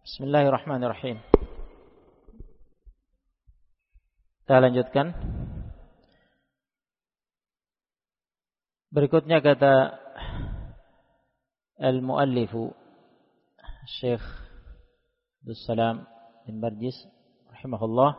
Bismillahirrahmanirrahim. Kita lanjutkan. Berikutnya kata al-muallifu Syekh Abdul Salam bin Barjis rahimahullah.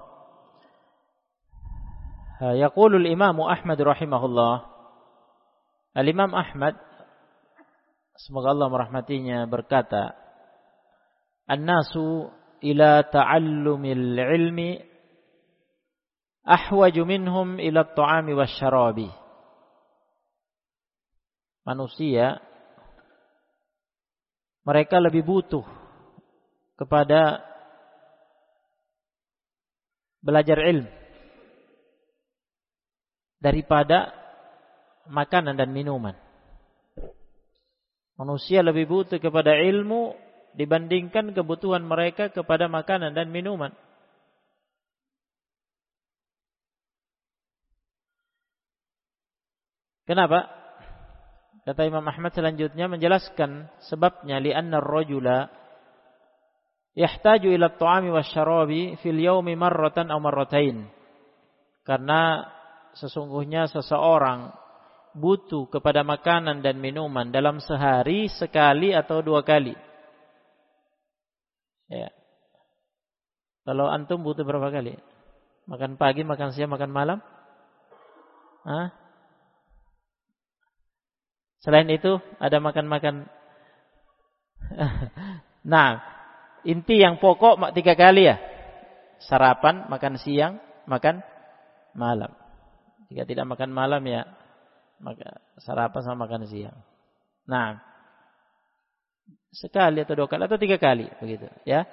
Yaqulu al-Imam Ahmad rahimahullah. Al-Imam Ahmad, semoga Allah merahmatinya, berkata, An-nasu ila ta'allumil ilmi ahwaju minhum ila at-ta'ami wasyarabi. Manusia, mereka lebih butuh kepada belajar ilmu daripada makanan dan minuman. Manusia lebih butuh kepada ilmu dibandingkan kebutuhan mereka kepada makanan dan minuman. Kenapa? Kata Imam Ahmad selanjutnya menjelaskan sebabnya, li'anna ar-rajula yahtaju ila at-ta'ami wasyarabi fil yawmi marratan aw marratain. Karena sesungguhnya seseorang butuh kepada makanan dan minuman dalam sehari sekali atau dua kali. Ya. Kalau antum butuh berapa kali? Makan pagi, makan siang, makan malam? Hah? Selain itu ada makan-makan. Nah, inti yang pokok 3 kali ya. Sarapan, makan siang, makan malam. Jika tidak makan malam ya maka sarapan sama makan siang. Nah, sekali atau 2 kali atau 3 kali begitu ya.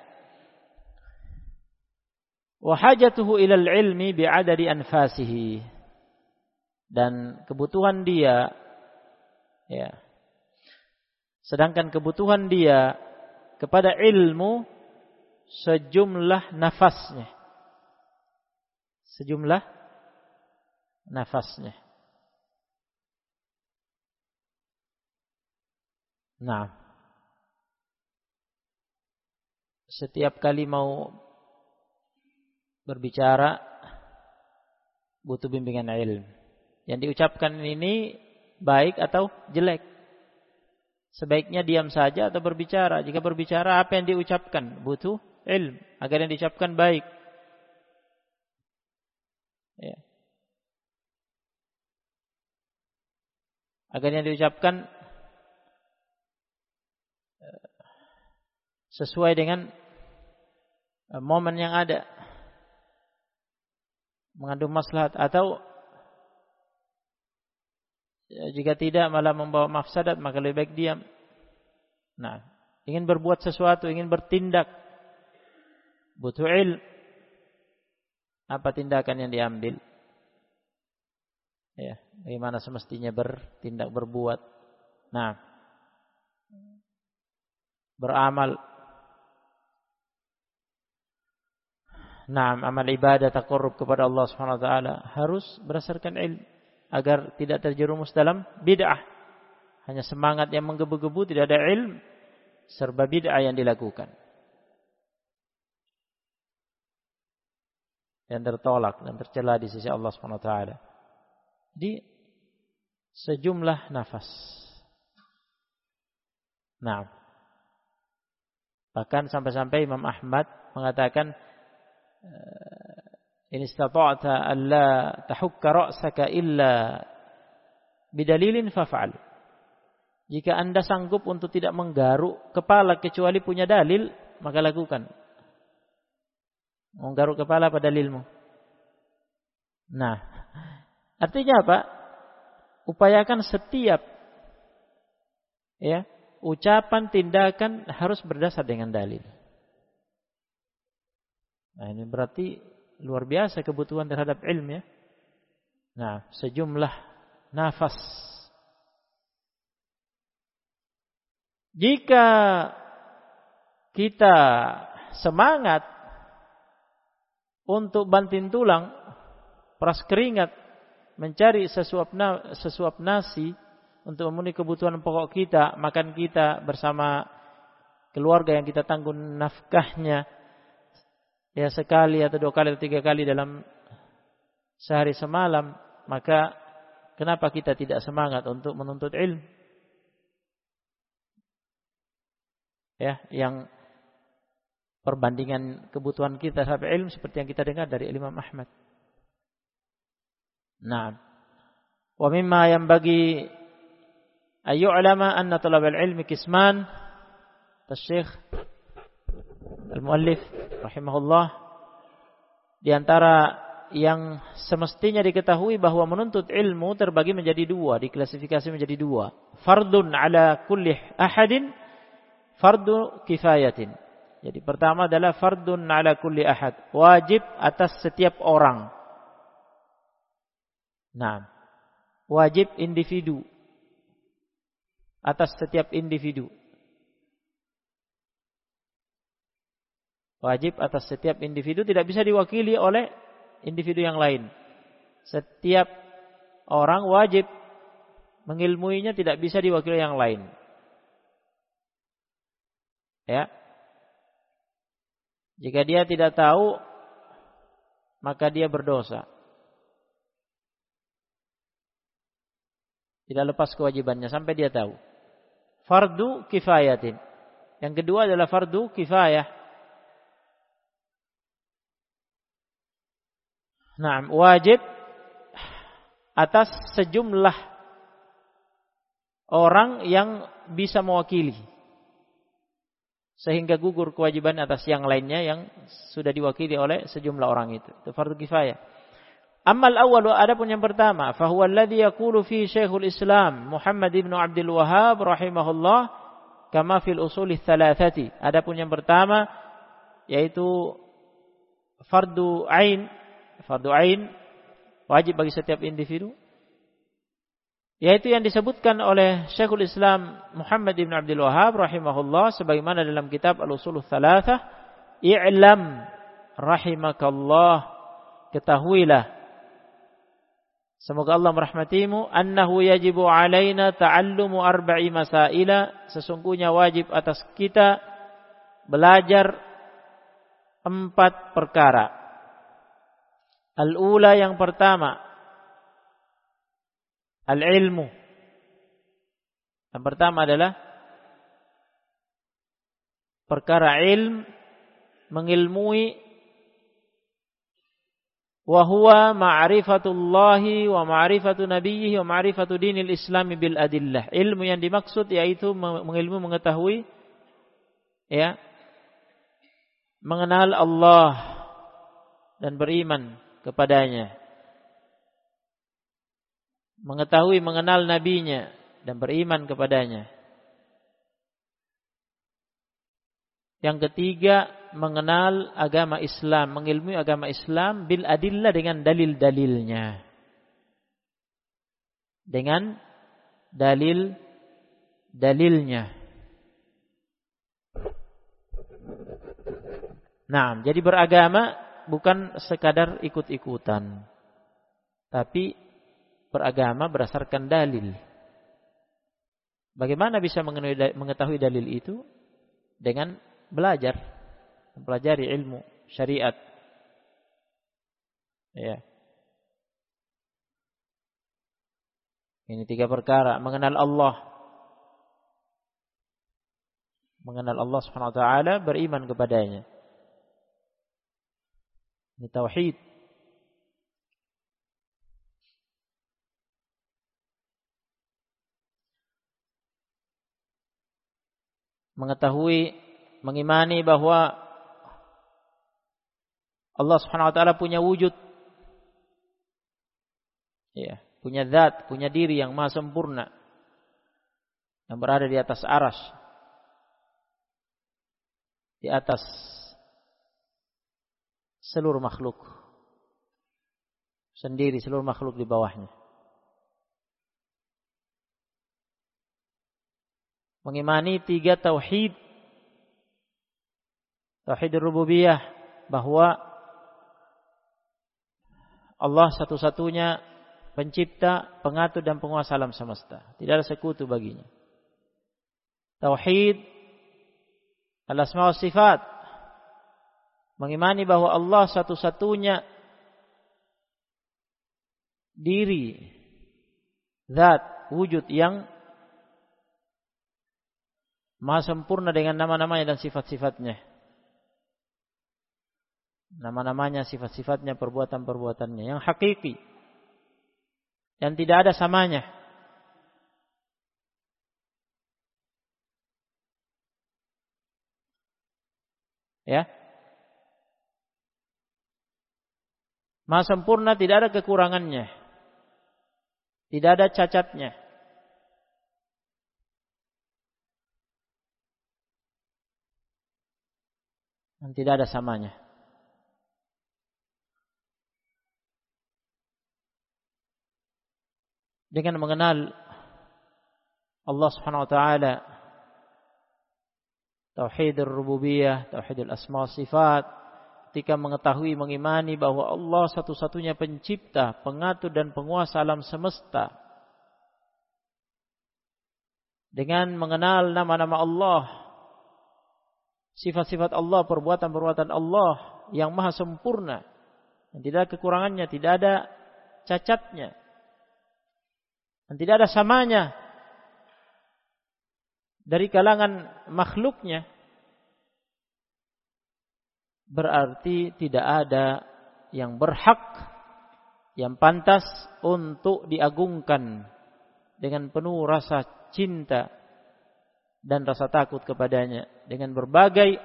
Wa hajatuhu ilal ilmi bi'adadi anfasihi. Dan kebutuhan dia ya. Sedangkan kebutuhan dia kepada ilmu sejumlah nafasnya. Sejumlah nafasnya. Nah, setiap kali mau berbicara butuh bimbingan ilmu. Yang diucapkan ini baik atau jelek. Sebaiknya diam saja atau berbicara. Jika berbicara, apa yang diucapkan butuh ilmu agar yang diucapkan baik. Ya. Agar yang diucapkan sesuai dengan momen yang ada, mengandung maslahat, atau jika tidak malah membawa mafsadat, maka lebih baik diam. Nah, ingin berbuat sesuatu, ingin bertindak, butuh ilmu. Apa tindakan yang diambil? Ya, bagaimana semestinya bertindak, berbuat. Nah, beramal. Nah, amal ibadah taqarrub kepada Allah Subhanahu wa taala harus berdasarkan ilmu agar tidak terjerumus dalam bid'ah. Hanya semangat yang menggebu-gebu, tidak ada ilmu, serba bid'ah yang dilakukan. Yang tertolak dan tercela di sisi Allah Subhanahu wa taala. Di sejumlah nafas. Nah, bahkan sampai-sampai Imam Ahmad mengatakan, in istata'ta alla tahukka ra'saka illa bidalilin faf'al. Jika Anda sanggup untuk tidak menggaruk kepala kecuali punya dalil, maka lakukan. Menggaruk kepala pada dalilmu. Nah, artinya apa? Upayakan setiap ya, ucapan, tindakan harus berdasar dengan dalil. Nah, ini berarti luar biasa kebutuhan terhadap ilmu ya. Nah, sejumlah nafas. Jika kita semangat untuk banting tulang, peras keringat, mencari sesuap nasi untuk memenuhi kebutuhan pokok kita, makan kita bersama keluarga yang kita tanggung nafkahnya ya sekali atau 2 kali atau 3 kali dalam sehari semalam, maka kenapa kita tidak semangat untuk menuntut ilmu? Ya, yang perbandingan kebutuhan kita sampai ilmu seperti yang kita dengar dari Imam Ahmad. Nah, wa mimma yanbaghi ayyu'lama anna talab al-ilmi qisman. Syekh al-muallif rahimahullah, di antara yang semestinya diketahui bahwa menuntut ilmu terbagi menjadi 2, diklasifikasi menjadi 2. Fardun ala kulli ahadin, fardu kifayatin. Jadi pertama adalah fardun ala kulli ahad, wajib atas setiap orang. Nah, wajib individu, atas setiap individu. Wajib atas setiap individu, tidak bisa diwakili oleh individu yang lain. Setiap orang wajib mengilmuinya, tidak bisa diwakili yang lain. Ya. Jika dia tidak tahu, maka dia berdosa. Tidak lepas kewajibannya sampai dia tahu. Fardu kifayatin. Yang kedua adalah fardu kifayah. Nah, wajib atas sejumlah orang yang bisa mewakili, sehingga gugur kewajiban atas yang lainnya yang sudah diwakili oleh sejumlah orang itu. Itu fardu kifayah. Amal awal, adapun yang pertama, fahuwa alladhi yaqulu fi Syekhul Islam Muhammad ibn Abdul Wahhab rahimahullah kama fil usul tsalatsati. Adapun yang pertama yaitu fardu ain. Fardu ain wajib bagi setiap individu, yaitu yang disebutkan oleh Syekhul Islam Muhammad ibn Abdul Wahhab rahimahullah sebagaimana dalam kitab Al-Usul Tsalatsah, i'lam rahimakallah, ketahuilah semoga Allah merahmatimu, annahu yajibu alaina ta'allumu arba'i masaila, sesungguhnya wajib atas kita belajar 4 perkara. Al-ula, yang pertama, al-ilmu. Yang pertama adalah perkara ilm, mengilmui, wa huwa ma'rifatullahi wa ma'rifatu nabiyhi wa ma'rifatu dinil islami bil adillah. Ilmu yang dimaksud yaitu mengilmu, mengetahui, ya, mengenal Allah dan beriman kepadanya, mengetahui, mengenal nabinya dan beriman kepadanya. Yang ketiga, mengenal agama Islam, mengilmui agama Islam bil adillah, dengan dalil-dalilnya. Dengan dalil-dalilnya. Nah, jadi beragama bukan sekadar ikut-ikutan, tapi beragama berdasarkan dalil. Bagaimana bisa mengetahui dalil itu? Dengan belajar, mempelajari ilmu syariat. Ya. Ini 3 perkara: mengenal Allah, Subhanahu wa taala, beriman kepadanya. Ini tauhid. Mengetahui, mengimani bahwa Allah Subhanahu wa taala punya wujud. Ya, punya zat, punya diri yang maha sempurna, yang berada di atas arasy, di atas seluruh makhluk, sendiri seluruh makhluk di bawahnya. Mengimani 3 tauhid. Tauhid rububiyah, bahwa Allah satu-satunya pencipta, pengatur dan penguasa alam semesta, tidak ada sekutu baginya. Tauhid al-asma wa sifat, mengimani bahwa Allah satu-satunya diri, zat, wujud yang maha sempurna dengan nama-namanya dan sifat-sifatnya. Nama-namanya, sifat-sifatnya, perbuatan-perbuatannya yang hakiki, yang tidak ada samanya. Ya. Maha sempurna, tidak ada kekurangannya. Tidak ada cacatnya. Dan tidak ada samanya. Dengan mengenal Allah Subhanahu wa taala, tauhidul rububiyah, tauhidul asma wa sifat, ketika mengetahui, mengimani bahwa Allah satu-satunya pencipta, pengatur dan penguasa alam semesta. Dengan mengenal nama-nama Allah, sifat-sifat Allah, perbuatan-perbuatan Allah yang maha sempurna, dan tidak ada kekurangannya, tidak ada cacatnya, dan tidak ada samanya dari kalangan makhluknya, berarti tidak ada yang berhak, yang pantas untuk diagungkan dengan penuh rasa cinta dan rasa takut kepadanya, dengan berbagai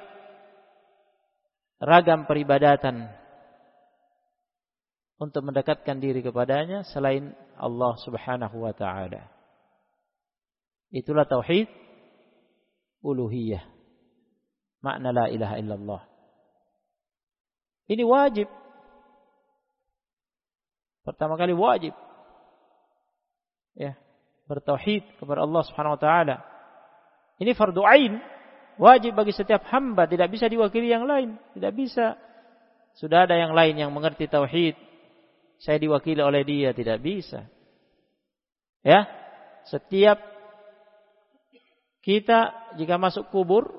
ragam peribadatan untuk mendekatkan diri kepadanya selain Allah Subhanahu wa taala. Itulah tauhid uluhiyah, makna la ilaha illallah. Ini wajib. Pertama kali wajib, ya, bertauhid kepada Allah Subhanahu wa taala. Ini fardu ain, wajib bagi setiap hamba, tidak bisa diwakili yang lain, tidak bisa. Sudah ada yang lain yang mengerti tauhid, saya diwakili oleh dia, tidak bisa. Ya, setiap kita jika masuk kubur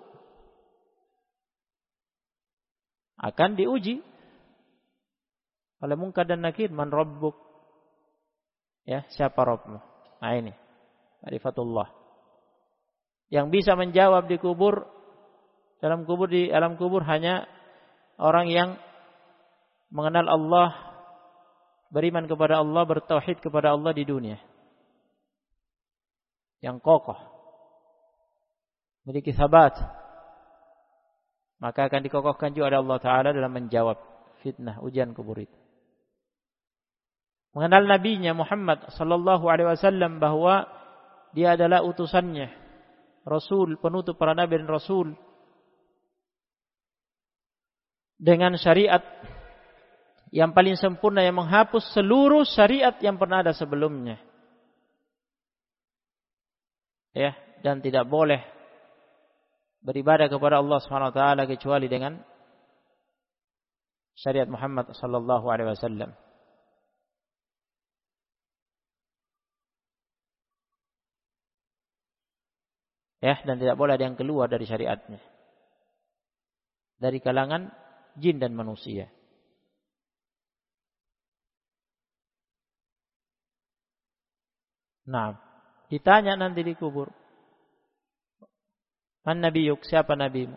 akan diuji oleh Munkar dan Nakir, man rabbuk, ya, siapa Rabbmu. Nah ini ma'rifatullah. Yang bisa menjawab di kubur, dalam kubur, di alam kubur, hanya orang yang mengenal Allah, beriman kepada Allah, bertauhid kepada Allah di dunia, yang kokoh, memiliki sabat, maka akan dikokohkan juga oleh Allah Ta'ala dalam menjawab fitnah, ujian kubur itu. Mengenal nabinya Muhammad sallallahu alaihi wasallam bahwa dia adalah utusannya, rasul, penutup para nabi dan rasul, dengan syariat yang paling sempurna yang menghapus seluruh syariat yang pernah ada sebelumnya. Ya, dan tidak boleh beribadah kepada Allah Subhanahu wa taala kecuali dengan syariat Muhammad sallallahu alaihi wasallam. Ya, dan tidak boleh ada yang keluar dari syariatnya, dari kalangan jin dan manusia. Nah, ditanya nanti di kubur, man nabiyuk, siapa nabimu?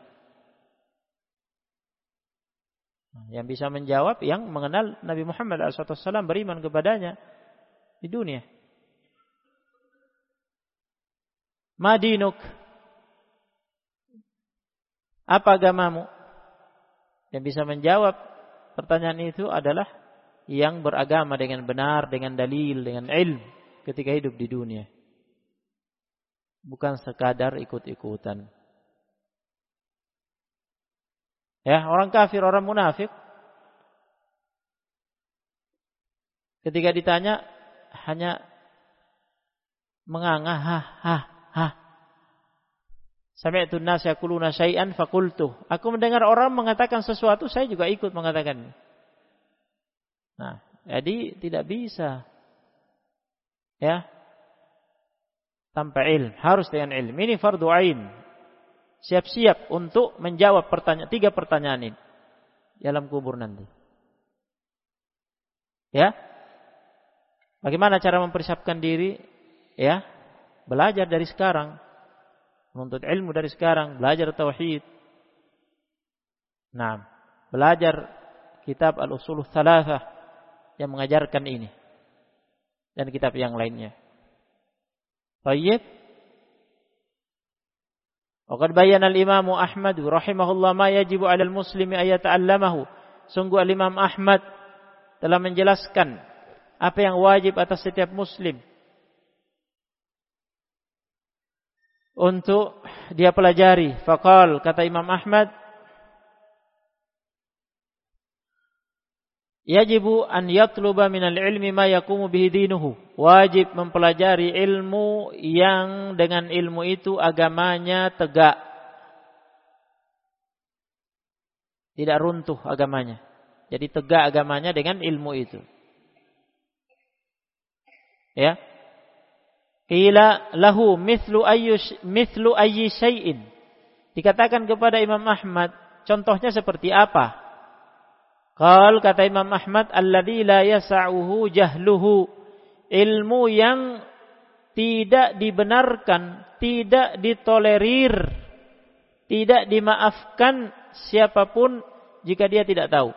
Yang bisa menjawab yang mengenal Nabi Muhammad SAW, beriman kepadanya di dunia. Madinuk, apa agamamu? Yang bisa menjawab pertanyaan itu adalah yang beragama dengan benar, dengan dalil, dengan ilmu ketika hidup di dunia, bukan sekadar ikut-ikutan. Ya, orang kafir, orang munafik, ketika ditanya hanya menganga, ha. Sami'tu an-nas yaquluna syai'an faqultu. Aku mendengar orang mengatakan sesuatu, saya juga ikut mengatakannya. Nah, jadi tidak bisa, ya, tanpa ilmu, harus dengan ilmu. Ini fardu ain. siap-siap untuk menjawab tiga pertanyaan ini di alam kubur nanti. Ya. Bagaimana cara mempersiapkan diri? Ya. Belajar dari sekarang. Menuntut ilmu dari sekarang, belajar tauhid. Nah, belajar kitab Al-Ushulul Tsalatsah yang mengajarkan ini dan kitab yang lainnya. Baik. Waqad bayyana al-Imam Ahmad rahimahullah ma yajibu 'alal muslimi ay yata'allamahu. Sungguh al-Imam Ahmad telah menjelaskan apa yang wajib atas setiap muslim untuk dia pelajari. Faqal, kata Imam Ahmad, yajibu an yatluba minal ilmi ma yaqumu bihi dinuhu. Wajib mempelajari ilmu yang dengan ilmu itu agamanya tegak. Tidak runtuh agamanya. Jadi tegak agamanya dengan ilmu itu. Ya. Qila lahu mithlu ayyi syai'in. Dikatakan kepada Imam Ahmad, contohnya seperti apa? Qal, kata Imam Ahmad, alladzi la yas'uhu jahluhu. Ilmu yang tidak dibenarkan, tidak ditolerir, tidak dimaafkan siapapun jika dia tidak tahu.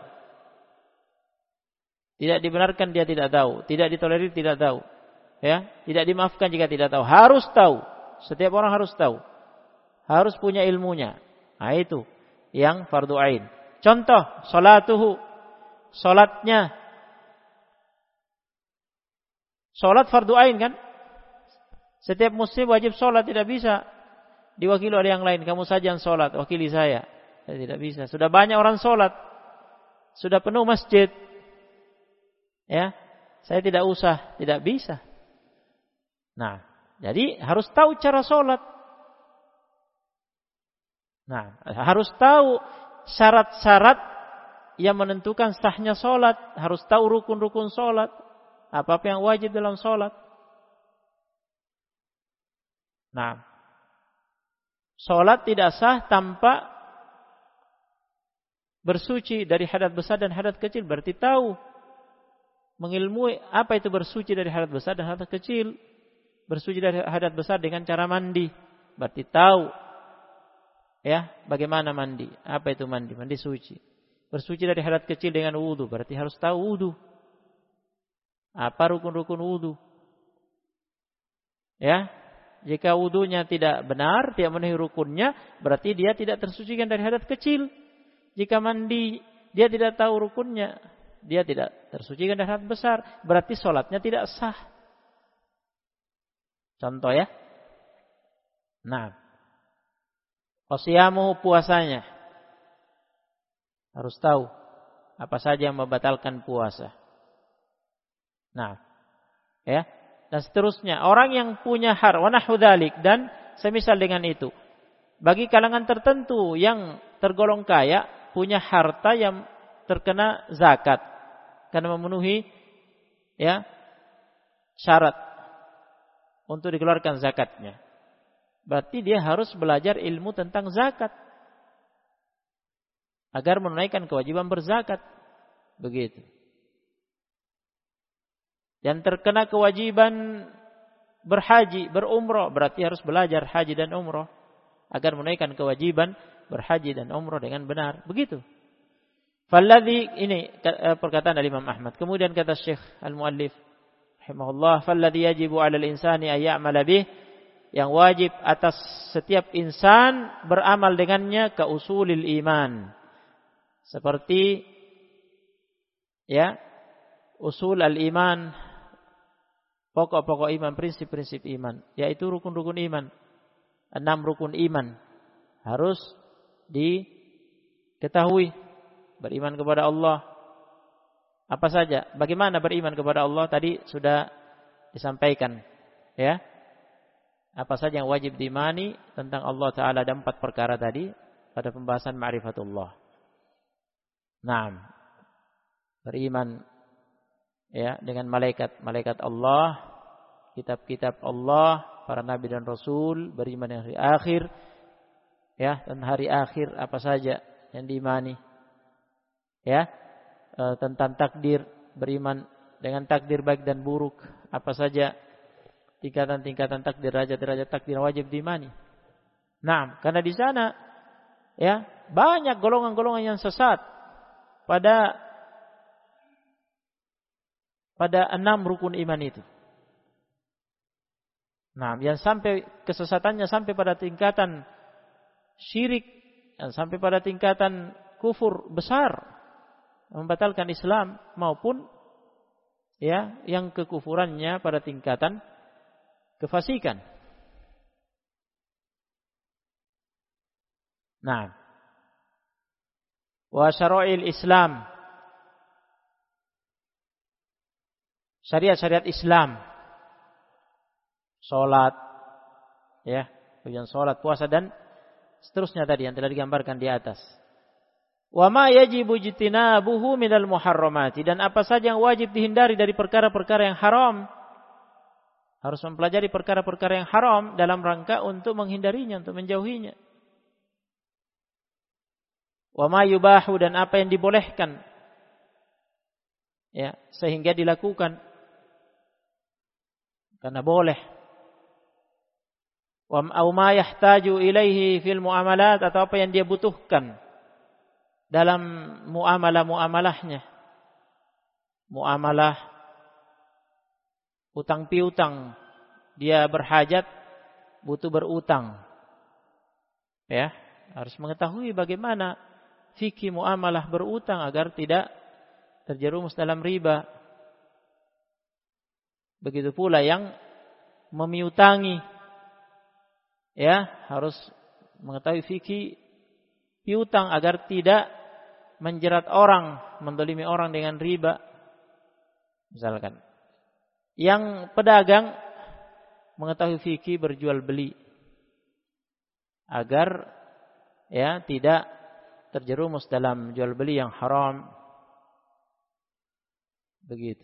Tidak dibenarkan dia tidak tahu, tidak ditolerir tidak tahu. Ya, tidak dimaafkan jika tidak tahu. Harus tahu. Setiap orang harus tahu. Harus punya ilmunya. Nah, itu yang fardu ain. Contoh, salatuhu. Salatnya. Salat fardu ain kan? Setiap muslim wajib salat, tidak bisa diwakili oleh yang lain. Kamu saja yang salat, wakili saya. Tidak bisa. Sudah banyak orang salat. Sudah penuh masjid. Ya, saya tidak usah, tidak bisa. Nah, jadi harus tahu cara sholat. Nah, harus tahu syarat-syarat yang menentukan sahnya sholat. Harus tahu rukun-rukun sholat. Apa-apa yang wajib dalam sholat. Nah, sholat tidak sah tanpa bersuci dari hadas besar dan hadas kecil. Berarti tahu, mengilmui apa itu bersuci dari hadas besar dan hadas kecil. Bersuci dari hadas besar dengan cara mandi. Berarti tahu ya bagaimana mandi. Apa itu mandi? Mandi suci. Bersuci dari hadas kecil dengan wudu. Berarti harus tahu wudu. Apa rukun-rukun wudu. Ya. Jika wudunya tidak benar, tidak memenuhi rukunnya, berarti dia tidak tersucikan dari hadas kecil. Jika mandi, dia tidak tahu rukunnya, dia tidak tersucikan dari hadas besar, berarti sholatnya tidak sah. Contoh ya. Nah. Qasiyamuhu, puasanya. Harus tahu apa saja yang membatalkan puasa. Nah. Ya. Dan seterusnya. Orang yang punya wa nahwu dzalik, dan semisal dengan itu. Bagi kalangan tertentu yang tergolong kaya, punya harta yang terkena zakat. Karena memenuhi ya syarat untuk dikeluarkan zakatnya. Berarti dia harus belajar ilmu tentang zakat agar menunaikan kewajiban berzakat. Begitu. Dan terkena kewajiban berhaji, berumrah, berarti harus belajar haji dan umrah agar menunaikan kewajiban berhaji dan umrah dengan benar. Begitu. Falladhi, ini perkataan dari Imam Ahmad. Kemudian kata Syekh Al-Muallif rahimahullah, falladhi yajibu 'alal insani ay ya'mala bih, yang wajib atas setiap insan beramal dengannya ka usulil iman. Seperti ya, usul al-iman, pokok-pokok iman, prinsip-prinsip iman, yaitu rukun-rukun iman. 6 rukun iman harus diketahui. Beriman kepada Allah. Apa saja? Bagaimana beriman kepada Allah? Tadi sudah disampaikan. Ya. Apa saja yang wajib diimani tentang Allah Ta'ala, dan 4 perkara tadi pada pembahasan ma'rifatullah. Naam. Beriman ya dengan malaikat Allah, kitab-kitab Allah, para nabi dan rasul, beriman dengan hari akhir, Ya, dan hari akhir apa saja yang diimani. Ya, tentang takdir, beriman dengan takdir baik dan buruk, apa saja tingkatan-tingkatan takdir, derajat-derajat takdir wajib diimani. Nah, karena di sana ya banyak golongan-golongan yang sesat pada 6 rukun iman itu. Nah, yang sampai kesesatannya sampai pada tingkatan syirik, sampai pada tingkatan kufur besar, membatalkan Islam, maupun ya yang kekufurannya pada tingkatan kefasikan. Nah, wa syara'il Islam, syariat-syariat Islam, salat, ya, kemudian salat, puasa dan seterusnya tadi yang telah digambarkan di atas. Wa ma yajibu jitinabuhu minal muharramati, dan apa saja yang wajib dihindari dari perkara-perkara yang haram. Harus mempelajari perkara-perkara yang haram dalam rangka untuk menghindarinya, untuk menjauhinya. Wa ma yubahu, dan apa yang dibolehkan, ya, sehingga dilakukan karena boleh. Wa ma yahtaju ilaihi fil muamalat, atau apa yang dia butuhkan dalam muamalah-muamalahnya. Muamalah utang piutang, dia berhajat, butuh berutang. Ya, harus mengetahui bagaimana fikih muamalah berutang agar tidak terjerumus dalam riba. Begitu pula yang memiutangi, ya, harus mengetahui fikih piutang agar tidak menjerat orang, mendolimi orang dengan riba. Misalkan yang pedagang mengetahui fikih berjual beli agar ya tidak terjerumus dalam jual beli yang haram. Begitu.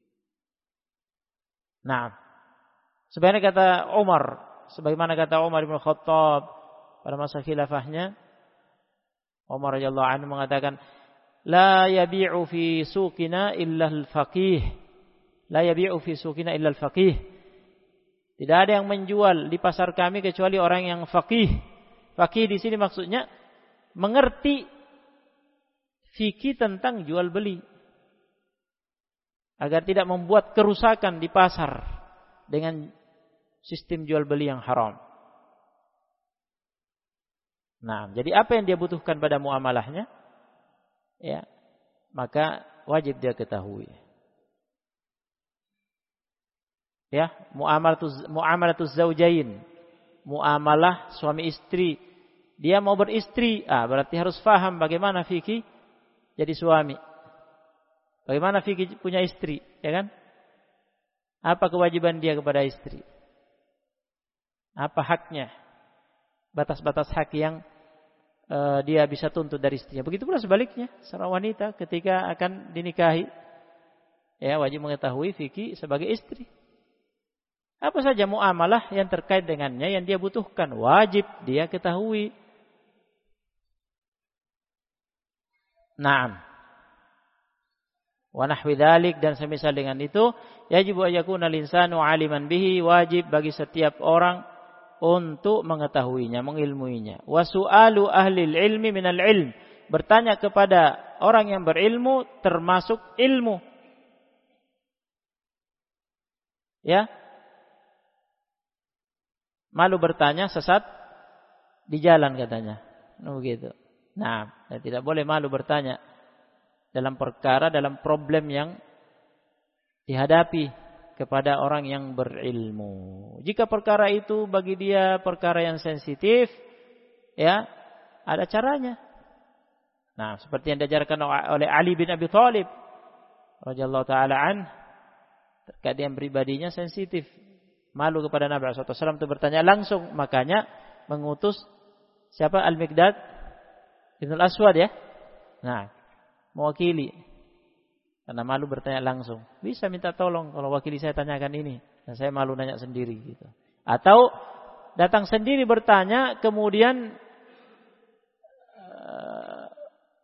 Nah, sebagaimana kata Umar bin Khattab pada masa khilafahnya, Umar radhiyallahu anhu mengatakan, la yabi'u fi suqina illa al-faqih. La yabi'u fi suqina illa al-faqih. Tidak ada yang menjual di pasar kami kecuali orang yang faqih. Faqih di sini maksudnya mengerti fikih tentang jual beli, agar tidak membuat kerusakan di pasar dengan sistem jual beli yang haram. Nah, jadi apa yang dia butuhkan pada muamalahnya, ya, maka wajib dia ketahui. Ya, muamalatuz zaujain, muamalah suami istri. Dia mau beristri, berarti harus paham bagaimana fikih jadi suami. Bagaimana fikih punya istri, ya kan? Apa kewajiban dia kepada istri? Apa haknya? Batas-batas hak yang dia bisa tuntut dari istrinya. Begitu pula sebaliknya, seorang wanita ketika akan dinikahi, ya, wajib mengetahui fikih sebagai istri. Apa saja muamalah yang terkait dengannya yang dia butuhkan, wajib dia ketahui. Naam. Wa nahwi dzalik, dan semisal dengan itu, yajibu ayyakuna al-insanu 'aliman bihi, wajib bagi setiap orang untuk mengetahuinya, mengilmuinya. Wa su'alu ahlil ilmi minal ilm, bertanya kepada orang yang berilmu termasuk ilmu. Ya. Malu bertanya, sesat di jalan katanya. Begitu. Nah, tidak boleh malu bertanya dalam perkara, dalam problem yang dihadapi kepada orang yang berilmu. Jika perkara itu bagi dia perkara yang sensitif, ya, ada caranya. Nah, seperti yang diajarkan oleh Ali bin Abi Thalib radhiyallahu taala an, terkait dengan pribadinya sensitif, malu kepada Nabi sallallahu alaihi wasallam untuk bertanya langsung, makanya mengutus siapa, Al-Miqdad Ibn Al-Aswad, ya. Nah, mewakili karena malu bertanya langsung. Bisa minta tolong kalau wakili saya tanyakan ini, dan saya malu nanya sendiri gitu. Atau datang sendiri bertanya, kemudian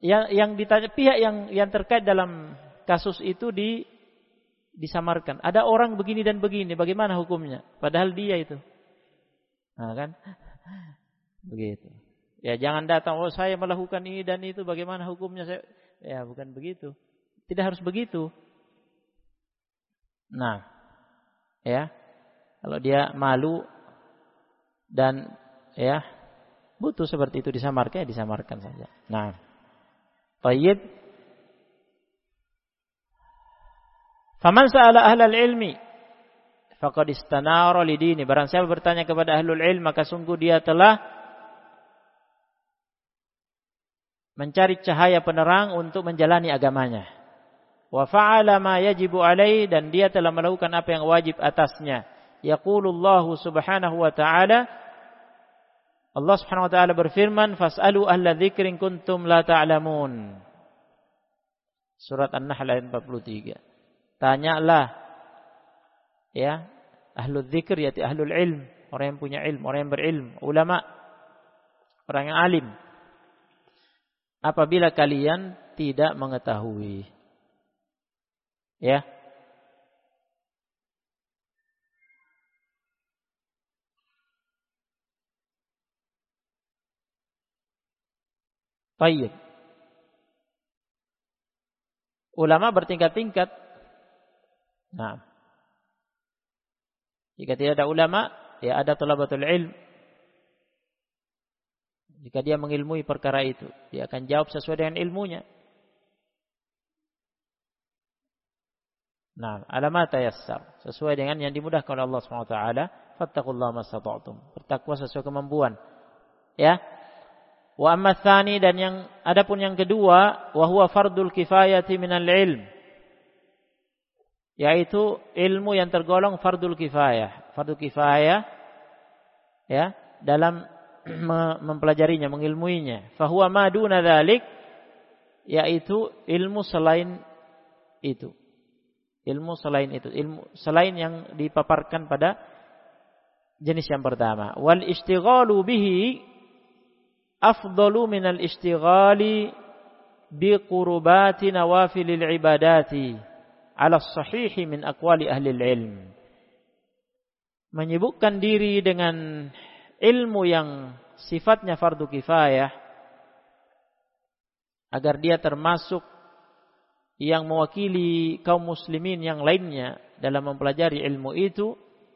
yang ditanya, pihak yang terkait dalam kasus itu disamarkan. Ada orang begini dan begini, bagaimana hukumnya? Padahal dia itu. Nah, kan? Begitu. Ya, jangan datang, oh saya melakukan ini dan itu, bagaimana hukumnya? Ya, bukan begitu. Tidak harus begitu. Nah, ya. Kalau dia malu dan ya butuh seperti itu disamarkan, ya disamarkan saja. Nah, tayyib. Faman sa'ala ahlal ilmi faqad istanara lidini. Barang siapa bertanya kepada ahlul ilm, maka sungguh dia telah mencari cahaya penerang untuk menjalani agamanya. Wa fa'ala ma yajibu alaihi, dan dia telah melakukan apa yang wajib atasnya. Yaqulullahu subhanahu wa ta'ala, Allah subhanahu wa ta'ala berfirman, fas'alu ahla dzikri in kuntum la ta'lamun. Surat An-Nahl ayat 43. Tanyalah ya ahlul dzikr, yaitu ahlul ilm, orang yang punya ilmu, orang yang berilmu, ulama, orang yang alim, apabila kalian tidak mengetahui. Ya. Baik. Ulama bertingkat-tingkat. Nah, jika tidak ada ulama, ya ada thalabatul ilm. Jika dia mengilmui perkara itu, dia akan jawab sesuai dengan ilmunya. Nah, alamat tayassar, sesuai dengan yang dimudahkan oleh Allah Subhanahu wa taala, fattaqullaha mastata'tum. Bertakwa sesuai kemampuan. Ya. Wa amma tsani, dan yang adapun yang kedua, wa huwa fardul kifayati minal ilm. Yaitu ilmu yang tergolong fardul kifayah. Fardul kifayah ya, dalam mempelajarinya, mengilmuinya. Fahuwa ma duna dzalik, yaitu ilmu selain itu. Ilmu selain itu, ilmu selain yang dipaparkan pada jenis yang pertama. Wal istighalu bihi afdalu minal istighali bi qurubati nawafilil ibadati ala sahihi min aqwali ahli ilm. Menyibukkan diri dengan ilmu yang sifatnya fardu kifayah agar dia termasuk yang mewakili kaum muslimin yang lainnya dalam mempelajari ilmu itu,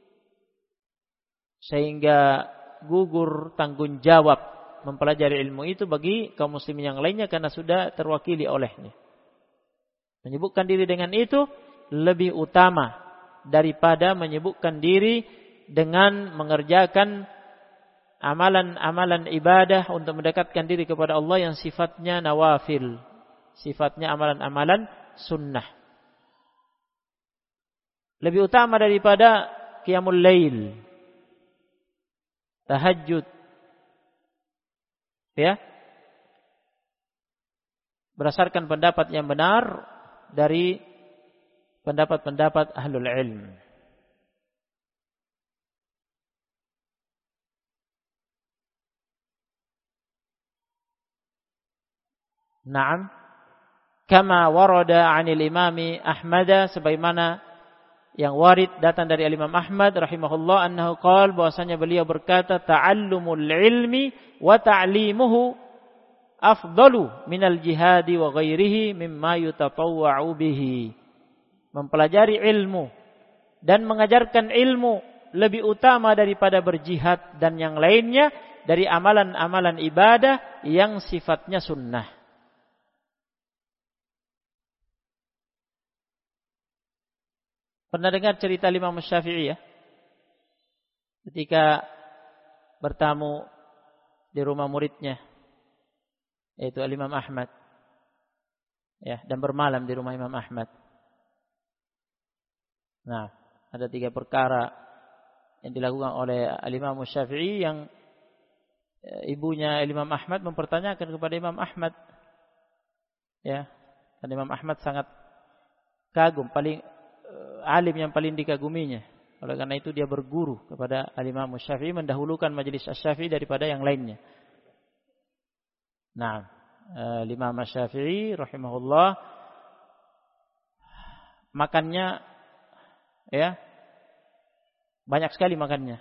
sehingga gugur tanggung jawab mempelajari ilmu itu bagi kaum muslimin yang lainnya karena sudah terwakili olehnya. Menyibukkan diri dengan itu lebih utama daripada menyibukkan diri dengan mengerjakan amalan-amalan ibadah untuk mendekatkan diri kepada Allah yang sifatnya nawafil, sifatnya amalan-amalan sunnah. Lebih utama daripada qiyamul lail, tahajud. Ya. Berdasarkan pendapat yang benar dari pendapat-pendapat ahlul ilm. Naam, kama warada 'anil imami Ahmad, sebagaimana yang warid datang dari Imam Ahmad rahimahullah, annahu qala, bahwasanya beliau berkata, ta'allumul ilmi wa ta'limuhu afdalu minal jihadi wa ghairihi mimma yutatawwa'u bihi. Mempelajari ilmu dan mengajarkan ilmu lebih utama daripada berjihad dan yang lainnya dari amalan-amalan ibadah yang sifatnya sunnah. Pernah dengar cerita Imam Syafi'i ya? Ketika bertamu di rumah muridnya, yaitu Imam Ahmad. Ya, dan bermalam di rumah Imam Ahmad. Nah, ada 3 perkara yang dilakukan oleh Imam Syafi'i yang ibunya Imam Ahmad mempertanyakan kepada Imam Ahmad. Ya, dan Imam Ahmad sangat kagum, alim yang paling dikaguminya. Oleh karena itu dia berguru kepada Imam Syafi'i, mendahulukan majelis Syafi'i daripada yang lainnya. Nah, Imam Syafi'i rahimahullah makannya ya banyak sekali makannya.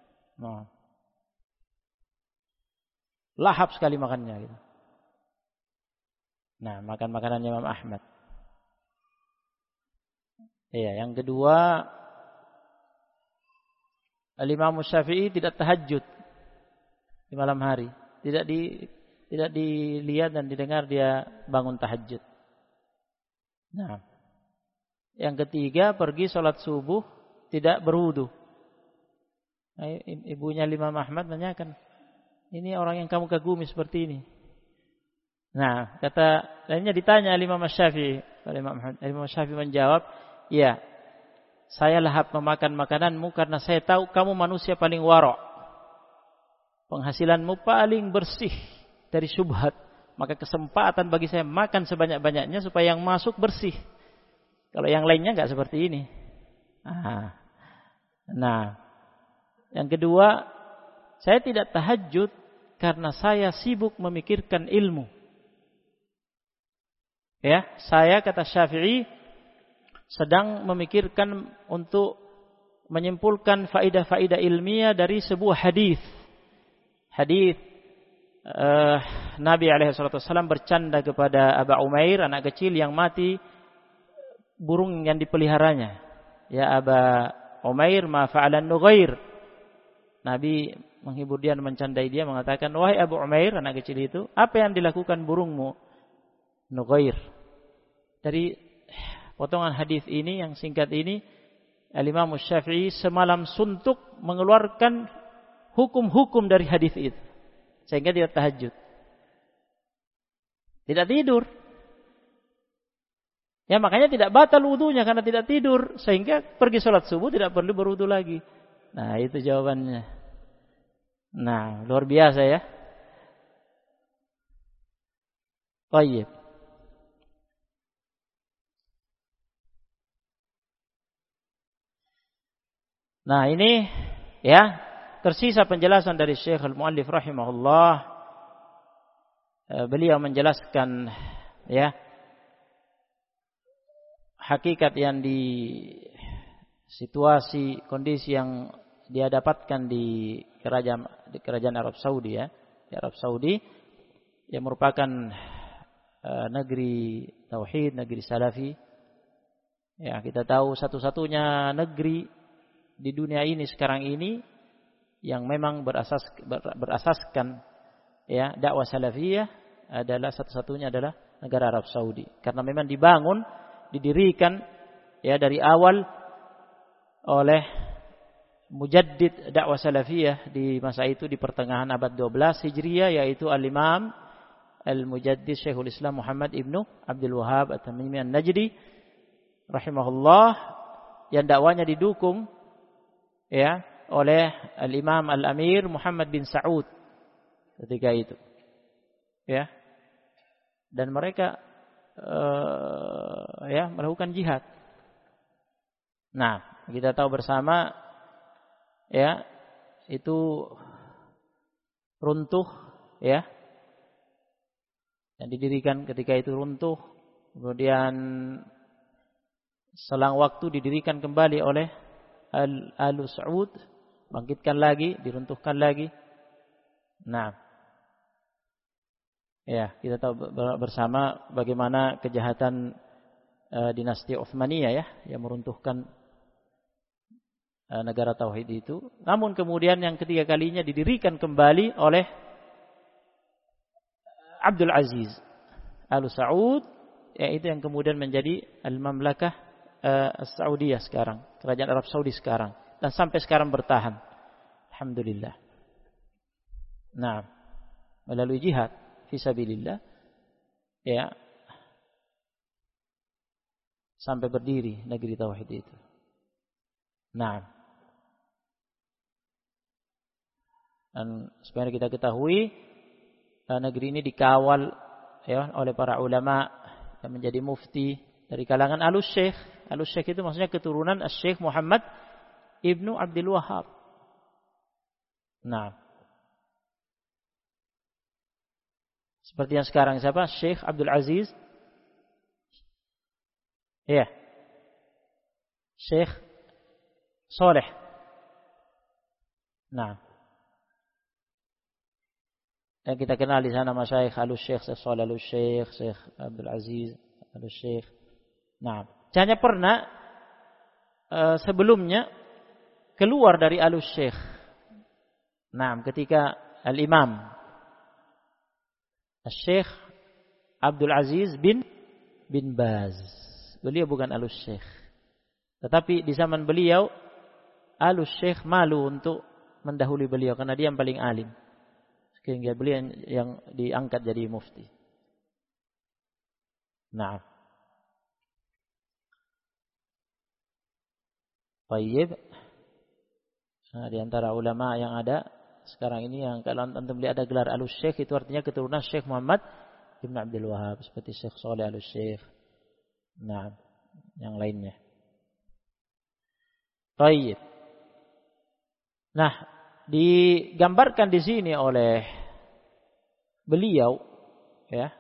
Lahap sekali makannya gitu. Nah, makan makanan Imam Ahmad. Iya, yang kedua, Imam Syafi'i tidak tahajud di malam hari. Tidak dilihat dan didengar dia bangun tahajud. Nah, yang ketiga, pergi sholat subuh tidak berwudu. Nah, ibunya Imam Ahmad menanyakan, ini orang yang kamu kagumi seperti ini. Nah, kata lainnya ditanya Imam Syafi'i, Imam Syafi'i menjawab, ya, saya lahap memakan makananmu karena saya tahu kamu manusia paling wara'. Penghasilanmu paling bersih dari syubhat. Maka kesempatan bagi saya makan sebanyak-banyaknya supaya yang masuk bersih. Kalau yang lainnya enggak seperti ini. Nah, yang kedua, saya tidak tahajud karena saya sibuk memikirkan ilmu. Ya, saya kata Syafi'i sedang memikirkan untuk menyimpulkan faidah-faidah ilmiah dari sebuah hadis. Hadis Nabi SAW bercanda kepada Aba Umair, anak kecil yang mati burung yang dipeliharanya. Ya Aba Umair, ma fa'alan nughair. Nabi menghibur dia dan mencandai dia, mengatakan, wahai Abu Umair, anak kecil itu, apa yang dilakukan burungmu? Nughair. Dari potongan hadis ini yang singkat ini, Al-Imam Syafi'i semalam suntuk mengeluarkan hukum-hukum dari hadis itu, sehingga dia tahajud, tidak tidur. Ya makanya tidak batal wudunya karena tidak tidur, sehingga pergi sholat subuh tidak perlu berwudu lagi. Nah itu jawabannya. Nah luar biasa ya. Baik. Nah ini ya tersisa penjelasan dari Syekh Al-Muallif rahimahullah. Beliau menjelaskan ya hakikat yang di situasi kondisi yang dia dapatkan di kerajaan Arab Saudi ya. Di Arab Saudi yang merupakan negeri tauhid, negeri salafi. Ya, kita tahu satu-satunya negeri di dunia ini sekarang ini yang memang berasaskan ya dakwah salafiyah adalah satu-satunya adalah negara Arab Saudi. Karena memang didirikan ya dari awal oleh mujaddid dakwah salafiyah di masa itu di pertengahan abad 12 Hijriah, yaitu Al-Imam Al-Mujaddid Syekhul Islam Muhammad ibnu Abdul Wahhab At-Tamimi An-Najdi rahimahullah, yang dakwanya didukung ya oleh Al-Imam Al-Amir Muhammad bin Saud ketika itu. Ya. Dan mereka ya melakukan jihad. Nah, kita tahu bersama ya itu runtuh ya. Yang didirikan ketika itu runtuh, kemudian selang waktu didirikan kembali oleh Al Saud, bangkitkan lagi, diruntuhkan lagi. Nah, ya kita tahu bersama bagaimana kejahatan dinasti Utsmaniyah ya, yang meruntuhkan negara tauhid itu. Namun kemudian yang ketiga kalinya didirikan kembali oleh Abdul Aziz Al Saud, yaitu yang kemudian menjadi Al-Mamlakah As-Saudiyah sekarang, kerajaan Arab Saudi sekarang, dan sampai sekarang bertahan. Alhamdulillah. Nah, melalui jihad fisabilillah ya sampai berdiri negeri tauhid itu. Nah, dan supaya kita ketahui negeri ini dikawal ya oleh para ulama yang menjadi mufti dari kalangan Al-Syekh. Al-Syekh itu maksudnya keturunan Syekh Muhammad ibnu Abdul Wahhab. Nah, Seperti yang sekarang siapa? Syekh Abdul Aziz. Iya. Syekh Saleh. Nah. Yang kita kenal di sana masyayikh Al-Syekh Syekh Saleh Al-Syekh, Syekh Abdul Aziz Al-Syekh. Nah, hanya pernah sebelumnya keluar dari Al-Syekh. Nah, ketika Al-Imam Syekh Abdul Aziz bin Baz. Beliau bukan Al-Syekh. Tetapi di zaman beliau Al-Syekh malu untuk mendahului beliau karena dia yang paling alim. Sehingga beliau yang diangkat jadi mufti. Nah. Baik. Nah, di antara ulama yang ada sekarang ini yang kalau antum lihat ada gelar Al-Syekh itu artinya keturunan Syekh Muhammad Ibn Abdul Wahab seperti Syekh Saleh Al-Syekh. Nah, yang lainnya. Baik. Nah, digambarkan di sini oleh beliau ya.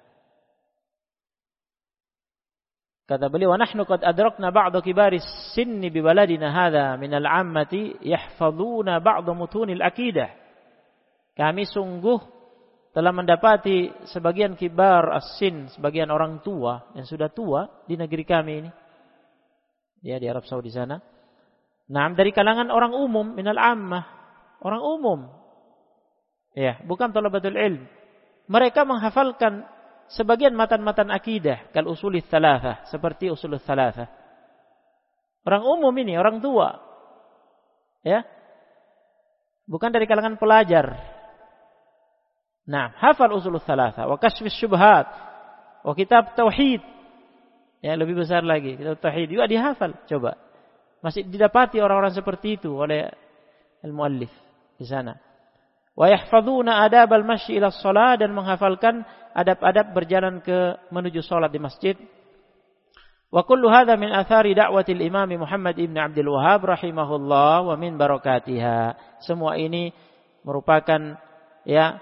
Kata beliau, "Wa nahnu qad adrakna ba'd kibari sinni bi baladina hadha min al-'ammati yahfazuna ba'd mutunil aqidah." Kami sungguh telah mendapati sebagian kibar as-sin, sebagian orang tua yang sudah tua di negeri kami ini. Ya, di Arab Saudi sana. Nah, dari kalangan orang umum minal ammah, orang umum. Ya, bukan thalabatul ilm. Mereka menghafalkan sebagian matan-matan akidah, kal usulits tsalatsah, seperti usulul tsalatsah. Orang umum ini, orang tua. Ya. Bukan dari kalangan pelajar. Nah, hafal usulul tsalatsah wa kasyfus syubhat wa kitab tauhid. Ya, lebih besar lagi, kitab tauhid juga dihafal, coba. Masih didapati orang-orang seperti itu oleh al-muallif di sana. Wa yahfazuna adab al-mashy ila shalah, dan menghafalkan adab-adab berjalan menuju salat di masjid. Wa kullu hadha min athari da'watil Imam Muhammad ibn Abdul Wahhab rahimahullah wa min barakatiha. Semua ini merupakan ya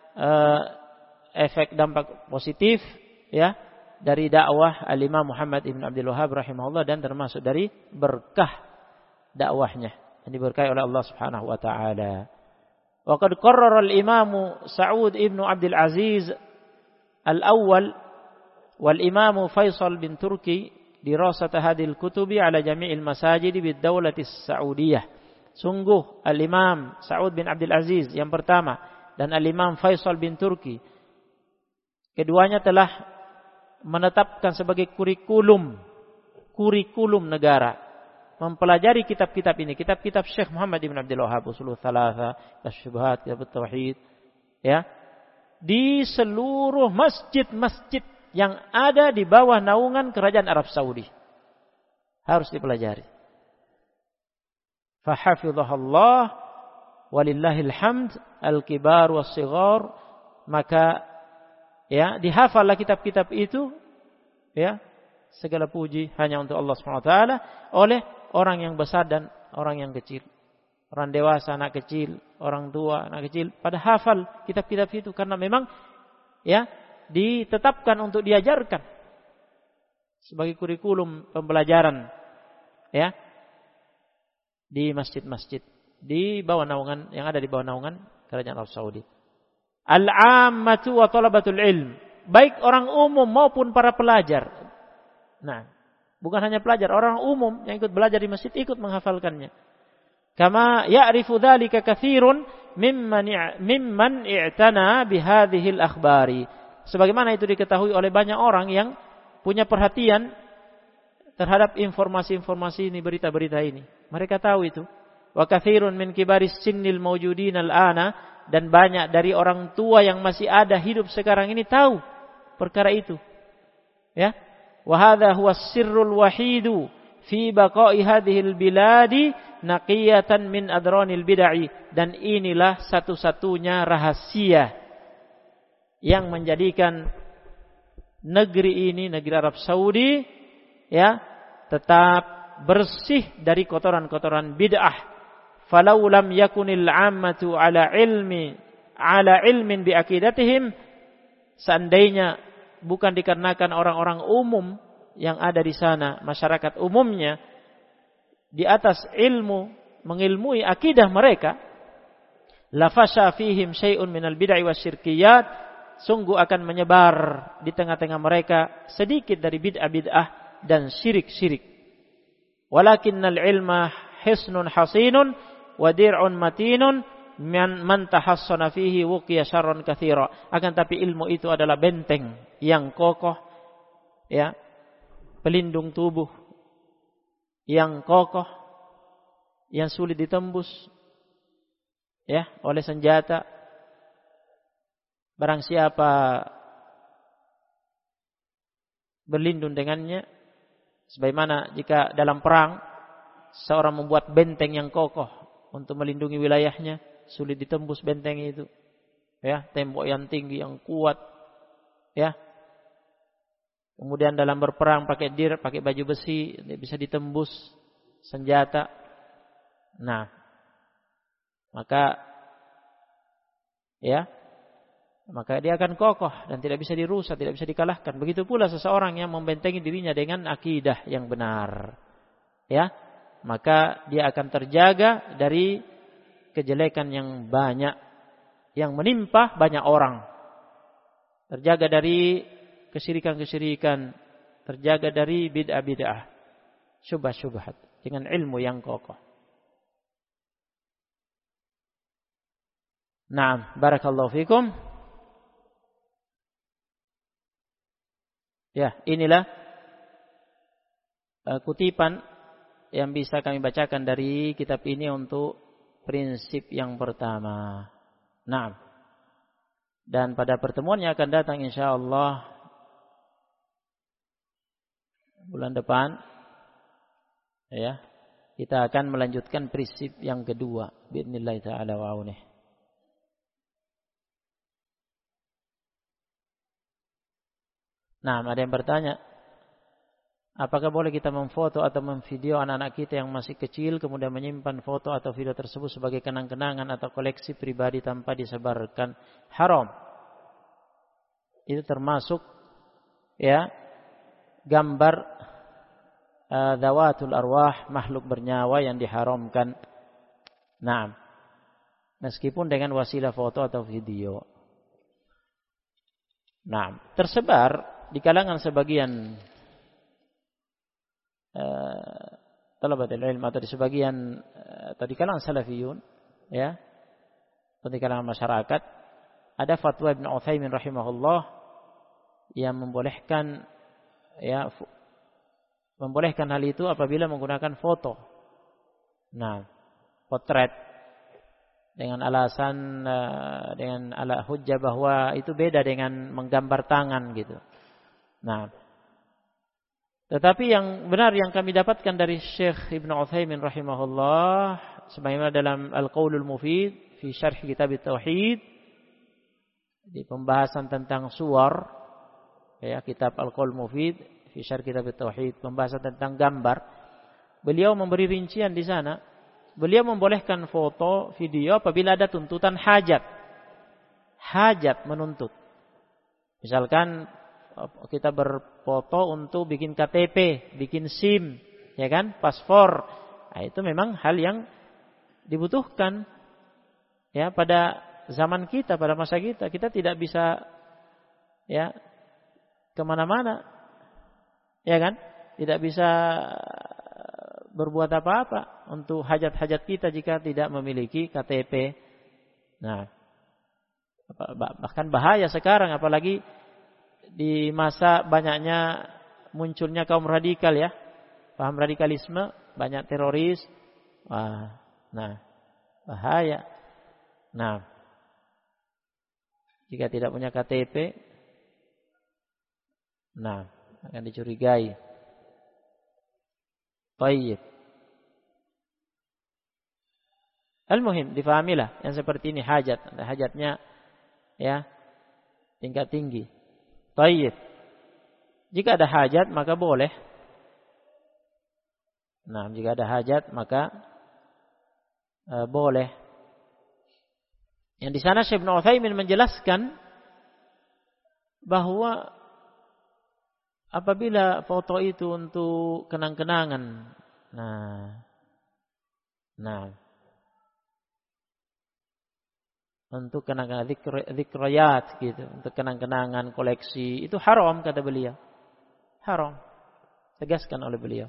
efek dampak positif ya dari dakwah al-Imam Muhammad ibn Abdul Wahhab rahimahullah, dan termasuk dari berkah dakwahnya yang diberkahi oleh Allah Subhanahu wa taala. Wa qad qarrara al-Imam Sa'ud ibn Abdul Aziz al-awwal wal Imam Faisal bin Turki dirasat hadhil kutubi ala jami'il masajid bid daulati as-Saudiyah. Sungguh al-Imam Sa'ud bin Abdul Aziz yang pertama dan al-Imam Faisal bin Turki, keduanya telah menetapkan sebagai kurikulum negara mempelajari kitab-kitab ini, kitab-kitab Syekh Muhammad ibn Abdul Wahhab, Usulul Thalatha, Kasyubuhat, Kitab Tauhid, ya, di seluruh masjid-masjid yang ada di bawah naungan kerajaan Arab Saudi. Harus dipelajari. Fahafidhahallah walillahil hamd al-kibar was-shighar, maka ya, dihafallah kitab-kitab itu, ya, segala puji hanya untuk Allah Subhanahu wa taala oleh orang yang besar dan orang yang kecil. Orang dewasa, anak kecil, orang tua, anak kecil, pada hafal kitab-kitab itu karena memang ya ditetapkan untuk diajarkan sebagai kurikulum pembelajaran ya di masjid-masjid di bawah naungan yang ada di bawah naungan kerajaan Arab Saudi. Al-ammatu wa talabatul ilm, baik orang umum maupun para pelajar. Nah, bukan hanya pelajar, orang umum yang ikut belajar di masjid ikut menghafalkannya. Kama ya'rifu dzalika katsirun mimman i'tana bihadhil akhbari. Sebagaimana itu diketahui oleh banyak orang yang punya perhatian terhadap informasi-informasi ini, berita-berita ini. Mereka tahu itu. Wa katsirun min kibaris sinnil mawjudin al-ana, dan banyak dari orang tua yang masih ada hidup sekarang ini tahu perkara itu. Ya. Wa hadha huwa sirrul wahidu fi baqa'i hadhil biladi naqiyatan min adranil bid'ah, dan inilah satu-satunya rahasia yang menjadikan negeri ini, negeri Arab Saudi ya, tetap bersih dari kotoran-kotoran bid'ah. Falau lam yakunil ammatu ala ilmin bi aqidatihim seandainya bukan dikarenakan orang-orang umum yang ada di sana, masyarakat umumnya di atas ilmu, mengilmui akidah mereka, lafasha fihim syai'un minal bid'ah wasyirkiyat, sungguh akan menyebar di tengah-tengah mereka sedikit dari bid'ah-bid'ah dan syirik-syirik. Walakinnal ilma hisnun hasinun wa dir'un matinun man tahassana fihi wuqiya syarran katsira. Akan tapi ilmu itu adalah benteng yang kokoh, ya, pelindung tubuh yang kokoh, yang sulit ditembus, ya, oleh senjata. Barang siapa berlindung dengannya, sebagaimana jika dalam perang seorang membuat benteng yang kokoh untuk melindungi wilayahnya, sulit ditembus benteng itu, ya, tembok yang tinggi yang kuat, ya. Kemudian dalam berperang pakai pakai baju besi, bisa ditembus senjata. Nah, maka dia akan kokoh dan tidak bisa dirusak, tidak bisa dikalahkan. Begitu pula seseorang yang membentengi dirinya dengan akidah yang benar, ya, maka dia akan terjaga dari kejelekan yang banyak yang menimpa banyak orang, terjaga dari kesyirikan-kesyirikan, terjaga dari bid'ah-bid'ah, syubhat-syubhat dengan ilmu yang kokoh. Naam, barakallahu fikum. Ya, inilah kutipan yang bisa kami bacakan dari kitab ini untuk prinsip yang pertama. Naam. Dan pada pertemuan yang akan datang insyaallah bulan depan, ya, kita akan melanjutkan prinsip yang kedua biidznillah taala wa aunih. Nah, ada yang bertanya, apakah boleh kita memfoto atau memvideo anak-anak kita yang masih kecil, kemudian menyimpan foto atau video tersebut sebagai kenang-kenangan atau koleksi pribadi tanpa disebarkan? Haram. Itu termasuk, ya, gambar dzawatul arwah, makhluk bernyawa yang diharamkan. Nah, meskipun dengan wasilah foto atau video. Nah, tersebar di kalangan sebagian talabatul ilm atau di sebagian atau di kalangan salafiyun, ya, atau di kalangan masyarakat, ada fatwa Ibnu Utsaimin rahimahullah yang membolehkan, ya, membolehkan hal itu apabila menggunakan foto. Nah, potret dengan alasan dengan ala hujjah bahwa itu beda dengan menggambar tangan gitu. Nah, tetapi yang benar yang kami dapatkan dari Syekh Ibnu Utsaimin rahimahullah, sebagaimana dalam Al-Qaulul Mufid fi Syarh Kitab Tauhid, di pembahasan tentang suwar, ya, kitab Al-Qaulul Mufid fi Syarh Kitab Tauhid, pembahasan tentang gambar, beliau memberi rincian di sana. Beliau membolehkan foto, video apabila ada tuntutan hajat. Hajat menuntut. Misalkan kita berfoto untuk bikin KTP, bikin SIM, ya kan, paspor. Nah, itu memang hal yang dibutuhkan, ya, pada zaman kita, pada masa kita. Kita tidak bisa, ya, kemana-mana, ya kan, tidak bisa berbuat apa-apa untuk hajat-hajat kita jika tidak memiliki KTP. Nah, bahkan bahaya sekarang, apalagi di masa banyaknya munculnya kaum radikal, ya, paham radikalisme, banyak teroris. Nah, bahaya. Nah, jika tidak punya KTP, nah, akan dicurigai. Baik. Al-muhim, difahamilah yang seperti ini hajat, hajatnya, ya, tingkat tinggi. Baik. Jika ada hajat maka boleh. Nah, jika ada hajat maka boleh. Yang di sana Syekh Ibnu Utsaimin menjelaskan bahwa apabila foto itu untuk kenang-kenangan, untuk kenang-kenangan dzikriyat gitu, untuk kenang-kenangan koleksi, itu haram kata beliau. Haram. Tegaskan oleh beliau.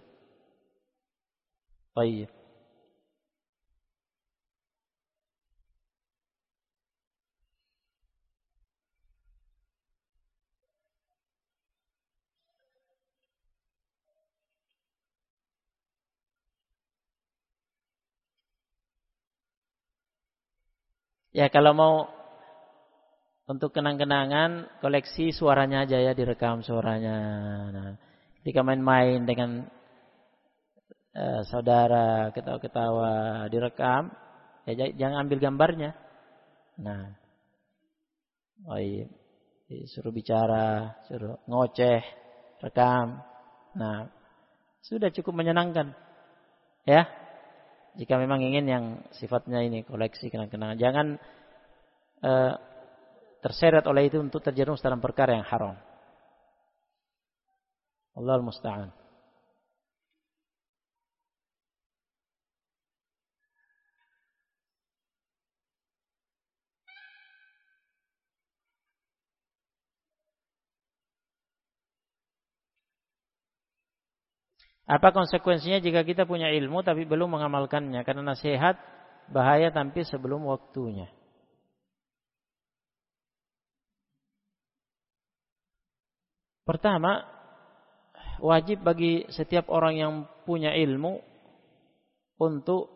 Baik. Ya kalau mau untuk kenang-kenangan koleksi suaranya aja ya, direkam suaranya. Nah, ketika main-main dengan saudara ketawa-ketawa direkam, ya jangan ambil gambarnya. Nah, suruh bicara, suruh ngoceh, rekam. Nah, sudah cukup menyenangkan. Ya. Jika memang ingin yang sifatnya ini koleksi kenang-kenangan, jangan terseret oleh itu untuk terjerumus dalam perkara yang haram. Allahul musta'an. Apa konsekuensinya jika kita punya ilmu tapi belum mengamalkannya? Karena nasihat bahaya tampil sebelum waktunya. Pertama, wajib bagi setiap orang yang punya ilmu untuk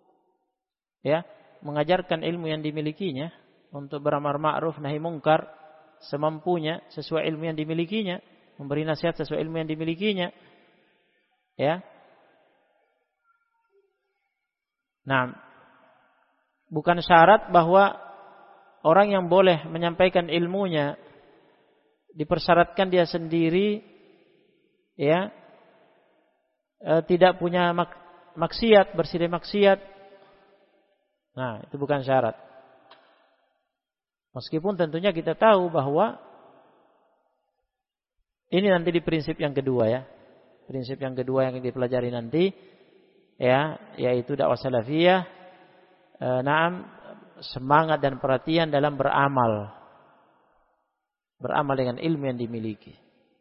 mengajarkan ilmu yang dimilikinya, untuk beramar ma'ruf nahi mungkar semampunya sesuai ilmu yang dimilikinya, memberi nasihat sesuai ilmu yang dimilikinya. Ya. Nah, bukan syarat bahwa orang yang boleh menyampaikan ilmunya dipersyaratkan dia sendiri tidak punya maksiat, bersih dari maksiat. Nah, itu bukan syarat. Meskipun tentunya kita tahu bahwa ini nanti di prinsip yang kedua ya. Prinsip yang kedua yang dipelajari nanti yaitu dakwah salafiyah, semangat dan perhatian dalam beramal dengan ilmu yang dimiliki.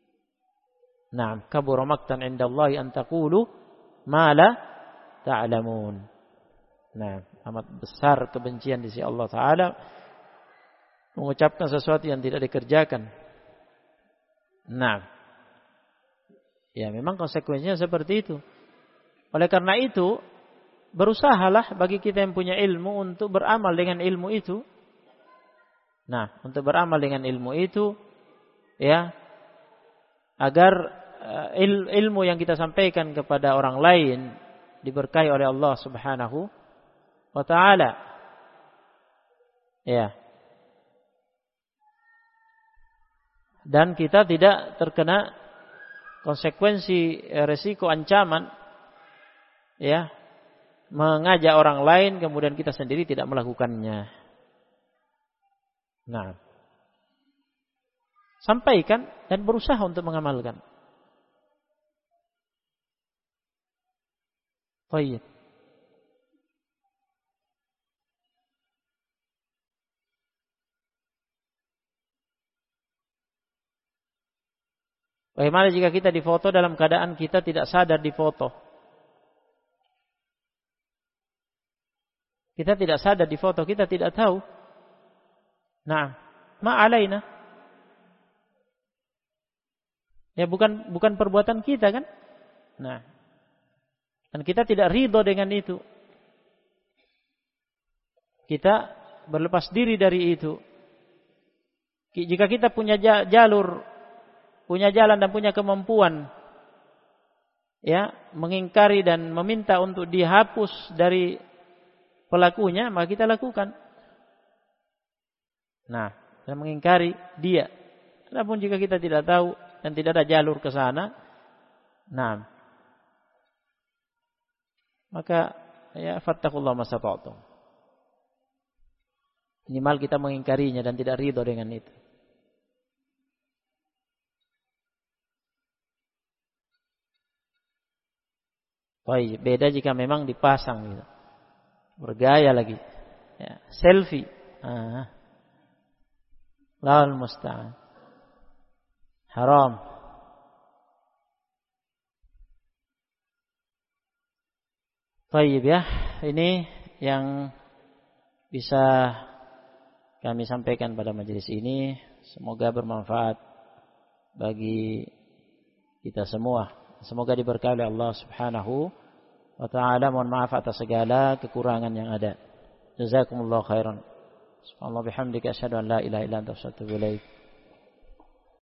Kabura maqtan 'indallahi an taqulu ma la ta'lamun. Amat besar kebencian di sisi Allah Taala mengucapkan sesuatu yang tidak dikerjakan. Ya memang konsekuensinya seperti itu. Oleh karena itu, berusahalah bagi kita yang punya ilmu untuk beramal dengan ilmu itu. Untuk beramal dengan ilmu itu, agar ilmu yang kita sampaikan kepada orang lain diberkahi oleh Allah Subhanahu wa Ta'ala. Dan kita tidak terkena konsekuensi resiko ancaman mengajak orang lain kemudian kita sendiri tidak melakukannya. Sampaikan dan berusaha untuk mengamalkan. Baik. Bagaimana jika kita difoto dalam keadaan kita tidak sadar difoto? Kita tidak sadar difoto, kita tidak tahu. Ma'alaina. Ya bukan perbuatan kita kan? Dan kita tidak ridho dengan itu. Kita berlepas diri dari itu. Jika kita punya jalur, punya jalan dan punya kemampuan mengingkari dan meminta untuk dihapus dari pelakunya, maka kita lakukan. Dan mengingkari dia. Adapun jika kita tidak tahu dan tidak ada jalur ke sana, maka fattaqullaha masata'tum. Minimal kita mengingkarinya dan tidak ridho dengan itu. Baik, beda jika memang dipasang gitu. Bergaya lagi. Ya, selfie. Lahul musta'an. Haram. Baik ya, ini yang bisa kami sampaikan pada majelis ini. Semoga bermanfaat bagi kita semua. Semoga diberkahi oleh Allah Subhanahu wa ta'ala. Mohon maaf atas segala kekurangan yang ada. Jazakumullah khairan. Subhanallah bihamdika asyhadu an la ilaha illa anta astaghfiruka wa atubu ilaik.